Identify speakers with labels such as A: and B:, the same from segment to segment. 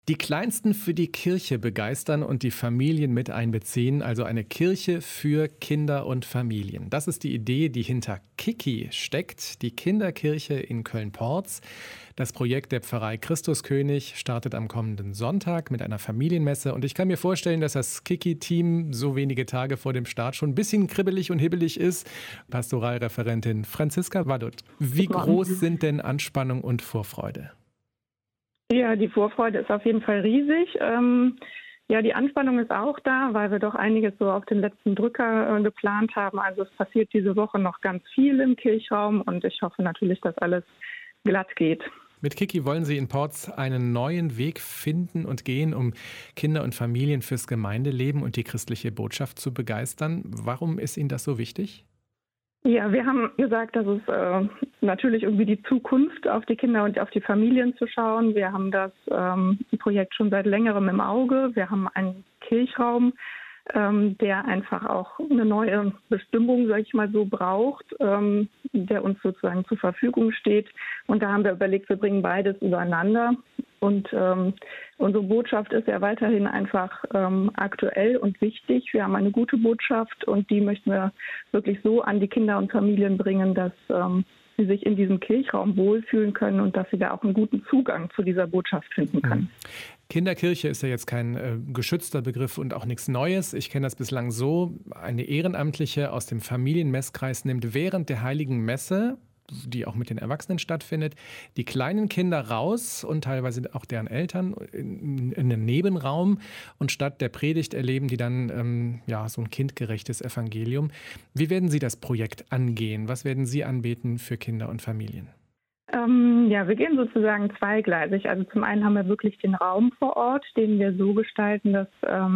A: Die Kleinsten für die Kirche begeistern und die Familien mit einbeziehen, also eine Kirche für Kinder und Familien. Das ist die Idee, die hinter Kiki steckt, die Kinderkirche in Köln-Porz. Das Projekt der Pfarrei Christuskönig startet am kommenden Sonntag mit einer Familienmesse. Und ich kann mir vorstellen, dass das Kiki-Team so wenige Tage vor dem Start schon ein bisschen kribbelig und hibbelig ist. Pastoralreferentin Franziska Wadut. Wie groß sind denn Anspannung und Vorfreude?
B: Ja, die Vorfreude ist auf jeden Fall riesig. Ja, die Anspannung ist auch da, weil wir doch einiges so auf den letzten Drücker geplant haben. Also es passiert diese Woche noch ganz viel im Kirchraum und ich hoffe natürlich, dass alles glatt geht.
A: Mit Kiki wollen Sie in Porz einen neuen Weg finden und gehen, um Kinder und Familien fürs Gemeindeleben und die christliche Botschaft zu begeistern. Warum ist Ihnen das so wichtig?
B: Ja, wir haben gesagt, dass es natürlich irgendwie die Zukunft auf die Kinder und auf die Familien zu schauen. Wir haben das Projekt schon seit längerem im Auge. Wir haben einen Kirchraum, der einfach auch eine neue Bestimmung, sage ich mal so, braucht, der uns sozusagen zur Verfügung steht. Und da haben wir überlegt, wir bringen beides übereinander. Und unsere Botschaft ist ja weiterhin einfach aktuell und wichtig. Wir haben eine gute Botschaft und die möchten wir wirklich so an die Kinder und Familien bringen, dass sie sich in diesem Kirchraum wohlfühlen können und dass sie da auch einen guten Zugang zu dieser Botschaft finden können.
A: Kinderkirche ist ja jetzt kein geschützter Begriff und auch nichts Neues. Ich kenne das bislang so, eine Ehrenamtliche aus dem Familienmesskreis nimmt während der Heiligen Messe, die auch mit den Erwachsenen stattfindet, die kleinen Kinder raus und teilweise auch deren Eltern in einen Nebenraum und statt der Predigt erleben die dann so ein kindgerechtes Evangelium. Wie werden Sie das Projekt angehen? Was werden Sie anbieten für Kinder und Familien?
B: Ja, wir gehen sozusagen zweigleisig. Also zum einen haben wir wirklich den Raum vor Ort, den wir so gestalten, dass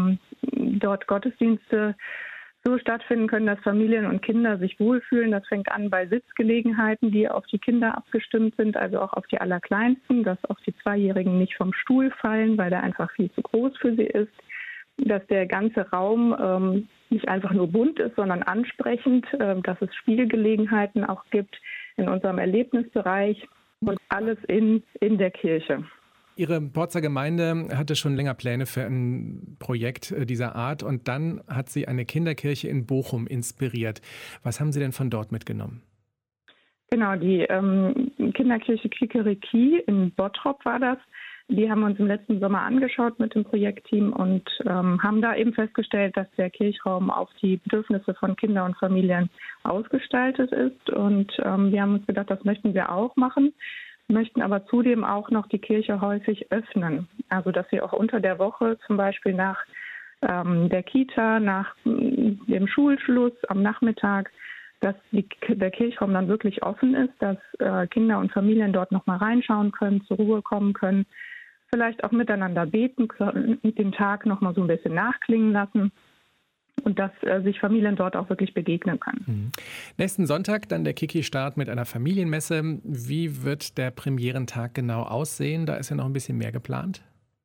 B: dort Gottesdienste so stattfinden können, dass Familien und Kinder sich wohlfühlen. Das fängt an bei Sitzgelegenheiten, die auf die Kinder abgestimmt sind, also auch auf die Allerkleinsten, dass auch die Zweijährigen nicht vom Stuhl fallen, weil der einfach viel zu groß für sie ist. Dass der ganze Raum nicht einfach nur bunt ist, sondern ansprechend, dass es Spielgelegenheiten auch gibt in unserem Erlebnisbereich und alles in der Kirche.
A: Ihre Porzer Gemeinde hatte schon länger Pläne für ein Projekt dieser Art und dann hat sie eine Kinderkirche in Bochum inspiriert. Was haben Sie denn von dort mitgenommen?
B: Genau, die Kinderkirche Kikeriki in Bottrop war das. Die haben wir uns im letzten Sommer angeschaut mit dem Projektteam und haben da eben festgestellt, dass der Kirchraum auf die Bedürfnisse von Kindern und Familien ausgestaltet ist. Und wir haben uns gedacht, das möchten wir auch machen, möchten aber zudem auch noch die Kirche häufig öffnen. Also dass sie auch unter der Woche zum Beispiel nach der Kita, nach dem Schulschluss am Nachmittag, dass der Kirchraum dann wirklich offen ist, dass Kinder und Familien dort nochmal reinschauen können, zur Ruhe kommen können, vielleicht auch miteinander beten können, den Tag nochmal so ein bisschen nachklingen lassen und dass sich Familien dort auch wirklich begegnen können.
A: Nächsten Sonntag dann der Kiki-Start mit einer Familienmesse. Wie wird der Premierentag genau aussehen? Da ist ja noch ein bisschen mehr geplant.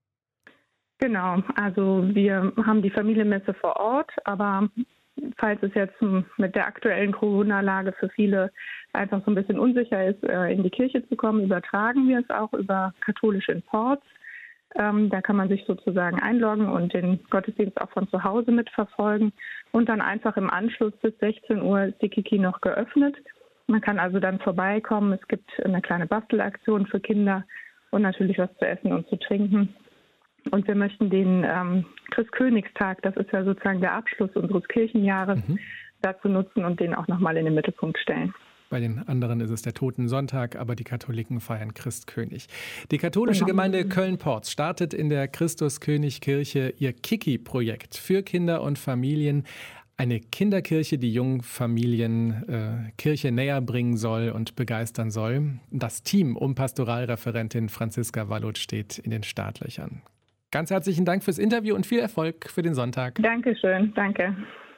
B: Genau, also wir haben die Familienmesse vor Ort, aber falls es jetzt mit der aktuellen Corona-Lage für viele einfach so ein bisschen unsicher ist, in die Kirche zu kommen, übertragen wir es auch über Katholisch in Porz. Da kann man sich sozusagen einloggen und den Gottesdienst auch von zu Hause mitverfolgen. Und dann einfach im Anschluss bis 16 Uhr ist die Kiki noch geöffnet. Man kann also dann vorbeikommen. Es gibt eine kleine Bastelaktion für Kinder und natürlich was zu essen und zu trinken. Und wir möchten den Christkönigstag, das ist ja sozusagen der Abschluss unseres Kirchenjahres, dazu nutzen und den auch nochmal in den Mittelpunkt stellen.
A: Bei den anderen ist es der Totensonntag, aber die Katholiken feiern Christkönig. Die katholische Gemeinde Köln-Porz startet in der Christuskönig-Kirche ihr Kiki-Projekt für Kinder und Familien. Eine Kinderkirche, die jungen Familien Kirche näher bringen soll und begeistern soll. Das Team um Pastoralreferentin Franziska Wadut steht in den Startlöchern. Ganz herzlichen Dank fürs Interview und viel Erfolg für den Sonntag.
B: Dankeschön, danke.